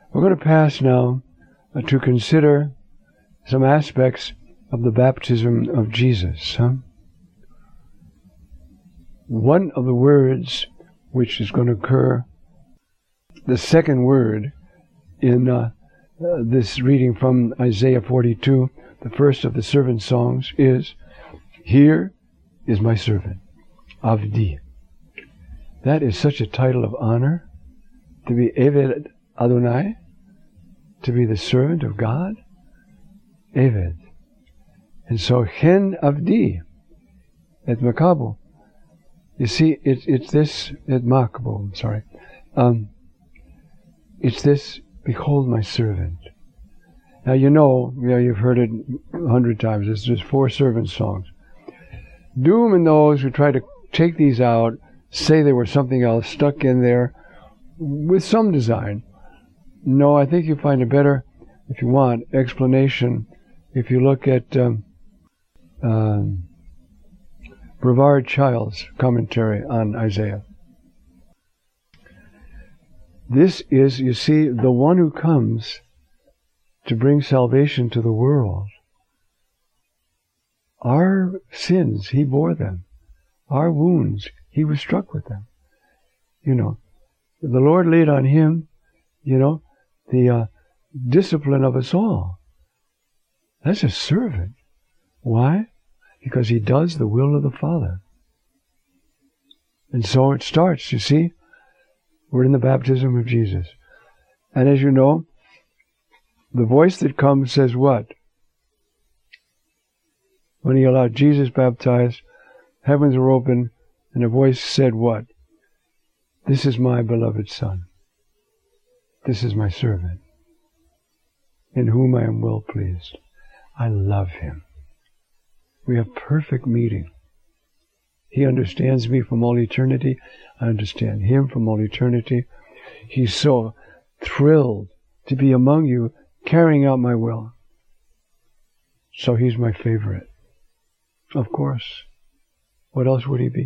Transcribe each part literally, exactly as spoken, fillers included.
We're going to pass now uh, to consider some aspects of the baptism of Jesus. Huh? One of the words which is going to occur, the second word in uh, uh, this reading from Isaiah forty-two, the first of the servant songs, is, "Here is my servant, Avdi." That is such a title of honor, to be Eved Adonai, to be the servant of God. Eved. And so, Hen Avdi, et Makabo. You see, it, it's this, et Makabo, I'm sorry. Um, it's this, behold my servant. Now you know, you know, you've heard it a hundred times, it's just four servant songs. Doom and those who try to take these out, say they were something else stuck in there with some design. No, I think you find a better, if you want, explanation if you look at um, um, Brevard Child's commentary on Isaiah. This is, you see, the one who comes to bring salvation to the world. Our sins, he bore them. Our wounds, he was struck with them. You know, the Lord laid on him, you know, the uh, discipline of us all. That's a servant. Why? Because he does the will of the Father. And so it starts, you see. We're in the baptism of Jesus. And as you know, the voice that comes says what? When he allowed Jesus baptized, heavens were open, and a voice said what? This is my beloved Son. This is my servant, in whom I am well pleased. I love him. We have perfect meeting. He understands me from all eternity. I understand him from all eternity. He's so thrilled to be among you, carrying out my will. So he's my favorite. Of course. What else would he be?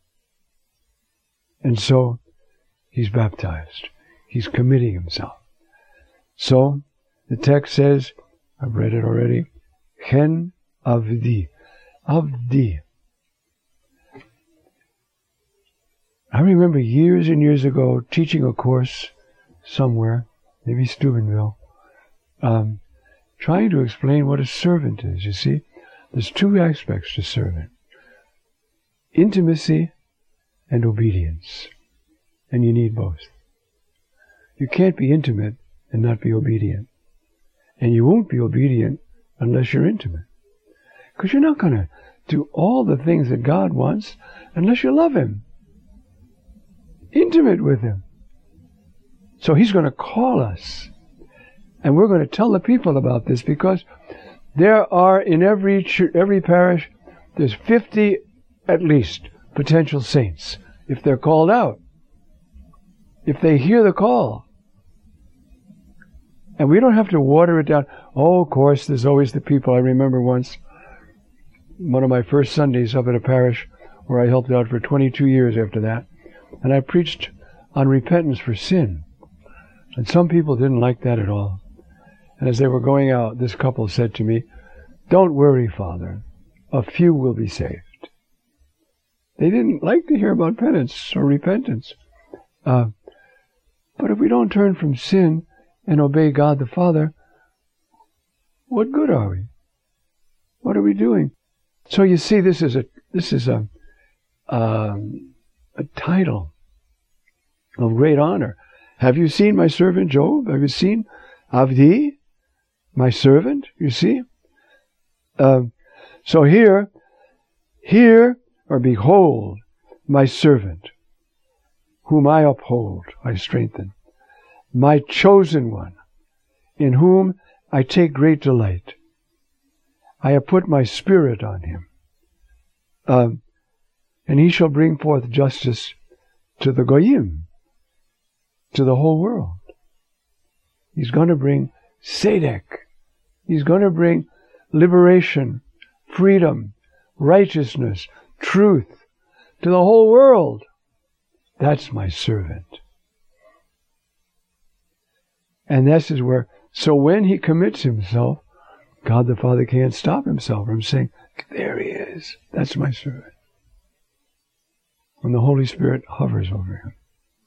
And so he's baptized. He's committing himself. So the text says, I've read it already, Hen Avdi. Avdi. I remember years and years ago teaching a course somewhere, maybe Steubenville, um, trying to explain what a servant is. You see, there's two aspects to servant. Intimacy and obedience. And you need both. You can't be intimate and not be obedient. And you won't be obedient unless you're intimate. Because you're not going to do all the things that God wants unless you love him. Intimate with him. So he's going to call us. And we're going to tell the people about this, because there are in every ch- every parish, there's fifty at least potential saints if they're called out. If they hear the call. And we don't have to water it down. Oh, of course, there's always the people. I remember once, one of my first Sundays up at a parish where I helped out for twenty-two years after that, and I preached on repentance for sin. And some people didn't like that at all. And as they were going out, this couple said to me, "Don't worry, Father. A few will be saved." They didn't like to hear about penance or repentance. Uh, but if we don't turn from sin and obey God the Father, what good are we? What are we doing? So you see, this is a this is a um, a title of great honor. Have you seen my servant Job? Have you seen Avdi, my servant? You see. Uh, so here, here or behold, my servant, whom I uphold, I strengthen, my chosen one, in whom I take great delight. I have put my spirit on him. Um, and he shall bring forth justice to the Goyim, to the whole world. He's going to bring Tzedek. He's going to bring liberation, freedom, righteousness, truth to the whole world. That's my servant. And this is where, so when he commits himself, God the Father can't stop himself from saying, there he is. That's my servant. When the Holy Spirit hovers over him.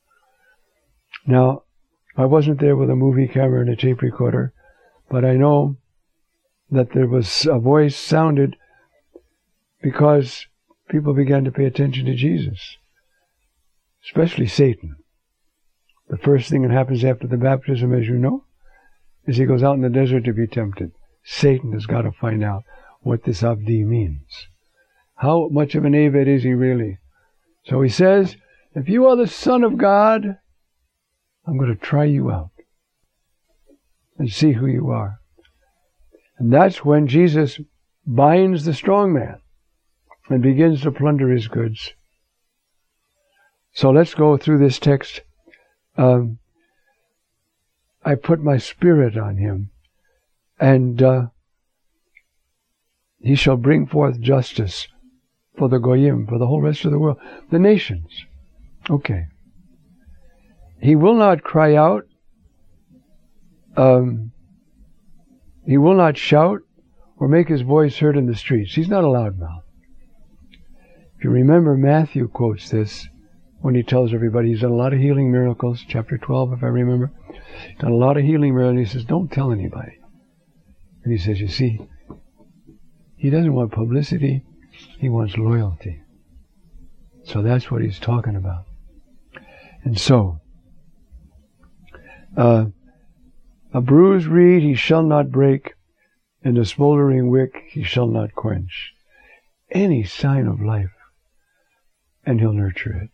Now, I wasn't there with a movie camera and a tape recorder, but I know that there was a voice sounded because people began to pay attention to Jesus, especially Satan. The first thing that happens after the baptism, as you know, is he goes out in the desert to be tempted. Satan has got to find out what this Avdi means. How much of an Aved is he really? So he says, if you are the Son of God, I'm going to try you out and see who you are. And that's when Jesus binds the strong man and begins to plunder his goods. So let's go through this text. Um, I put my spirit on him, and uh, he shall bring forth justice for the Goyim, for the whole rest of the world, the nations. Okay. He will not cry out. Um, he will not shout or make his voice heard in the streets. He's not a loudmouth. If you remember, Matthew quotes this when he tells everybody he's done a lot of healing miracles, chapter twelve, if I remember. He's done a lot of healing miracles. He says, don't tell anybody. And he says, you see, he doesn't want publicity. He wants loyalty. So that's what he's talking about. And so, uh, a bruised reed he shall not break, and a smoldering wick he shall not quench. Any sign of life, and he'll nurture it.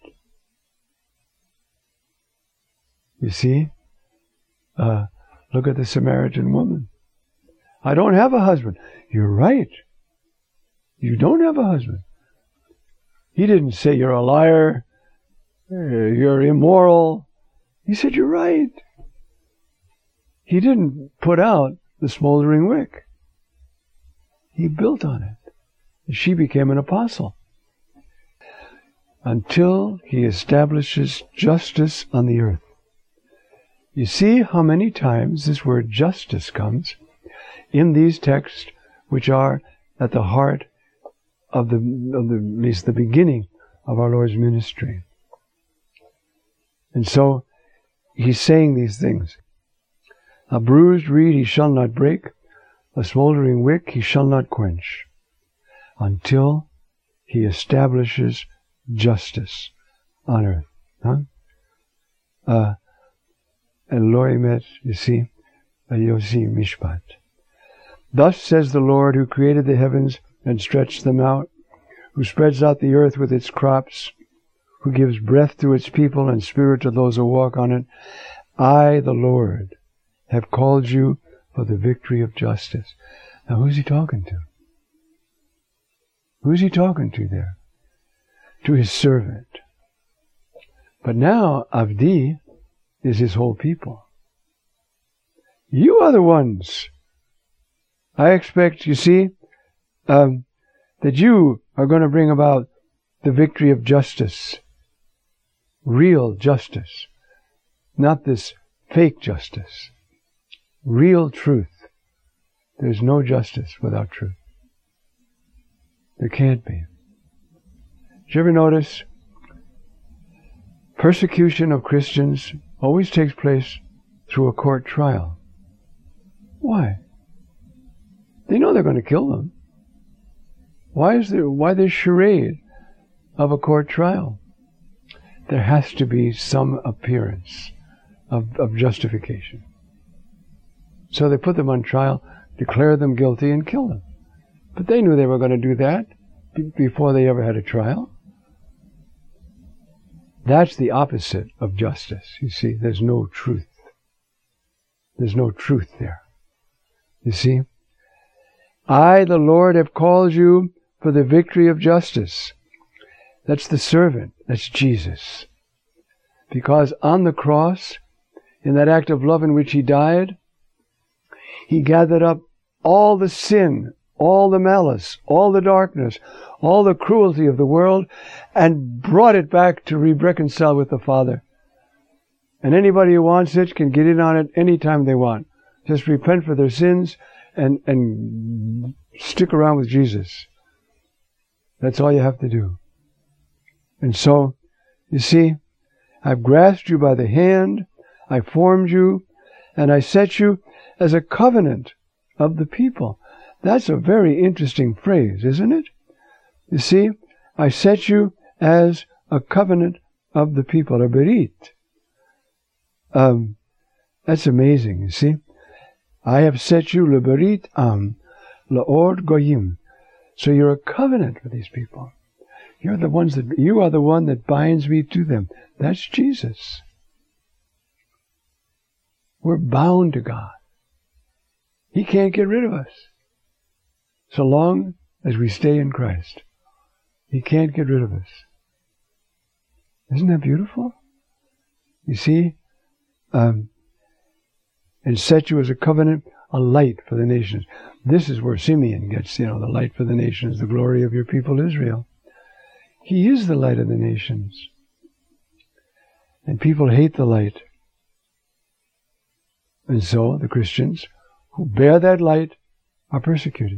You see? Uh, look at the Samaritan woman. I don't have a husband. You're right. You don't have a husband. He didn't say you're a liar, you're immoral. He said you're right. He didn't put out the smoldering wick. He built on it. She became an apostle. Until he establishes justice on the earth. You see how many times this word justice comes in these texts, which are at the heart of the, of the, at least the beginning of our Lord's ministry. And so, he's saying these things. A bruised reed he shall not break, a smoldering wick he shall not quench, until he establishes justice on earth. Huh? Uh, Elohimet, you see, Yosi Mishpat. Thus says the Lord, who created the heavens and stretched them out, who spreads out the earth with its crops, who gives breath to its people and spirit to those who walk on it. I, the Lord, have called you for the victory of justice. Now, who's he talking to? Who's he talking to there? To his servant. But now, Avdi is his whole people. You are the ones. I expect, you see, um, that you are going to bring about the victory of justice. Real justice. Not this fake justice. Real truth. There's no justice without truth. There can't be. Did you ever notice persecution of Christians always takes place through a court trial? Why? They know they're going to kill them. Why is there, why this charade of a court trial? There has to be some appearance of, of justification. So they put them on trial, declare them guilty, and kill them. But they knew they were going to do that b- before they ever had a trial. That's the opposite of justice. You see, there's no truth. There's no truth there. You see? I, the Lord, have called you for the victory of justice. That's the servant. That's Jesus. Because on the cross, in that act of love in which he died, he gathered up all the sin, all the malice, all the darkness, all the cruelty of the world, and brought it back to re-reconcile with the Father. And anybody who wants it can get in on it anytime they want. Just repent for their sins and, and stick around with Jesus. That's all you have to do. And so, you see, I've grasped you by the hand, I formed you, and I set you as a covenant of the people. That's a very interesting phrase, isn't it? You see, I set you as a covenant of the people, a berit. Um, that's amazing, you see. I have set you le berit am, leor goyim. So you're a covenant for these people. You're the ones that, you are the one that binds me to them. That's Jesus. We're bound to God. He can't get rid of us. So long as we stay in Christ, He can't get rid of us. Isn't that beautiful? You see, um, and set you as a covenant, a light for the nations. This is where Simeon gets, you know, the light for the nations, the glory of your people Israel. He is the light of the nations. And people hate the light. And so the Christians who bear that light are persecuted,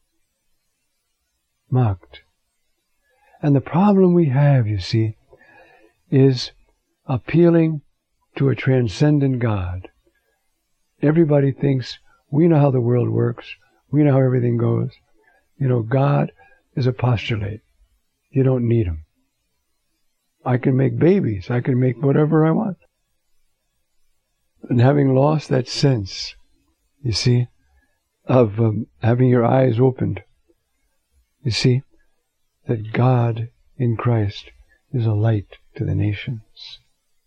mocked. And the problem we have, you see, is appealing to a transcendent God. Everybody thinks we know how the world works. We know how everything goes. You know, God is a postulate. You don't need Him. I can make babies. I can make whatever I want. And having lost that sense, you see, of um, having your eyes opened, you see, that God in Christ is a light to the nations.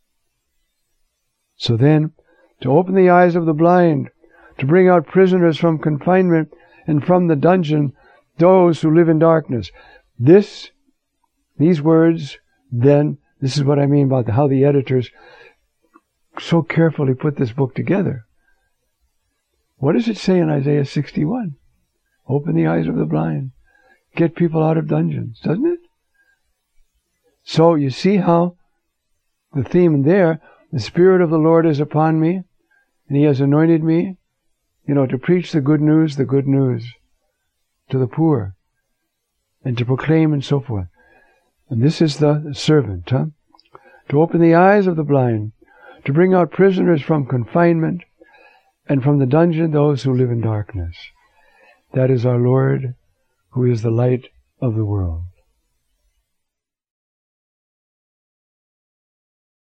So then, to open the eyes of the blind, to bring out prisoners from confinement, and from the dungeon those who live in darkness. This, these words, then, this is what I mean about how the editors so carefully put this book together. What does it say in Isaiah sixty-one? Open the eyes of the blind. Get people out of dungeons, doesn't it? So you see how the theme there, the Spirit of the Lord is upon me, and He has anointed me, you know, to preach the good news, the good news to the poor, and to proclaim and so forth. And this is the servant, huh? To open the eyes of the blind, to bring out prisoners from confinement, and from the dungeon those who live in darkness. That is our Lord, who is the light of the world.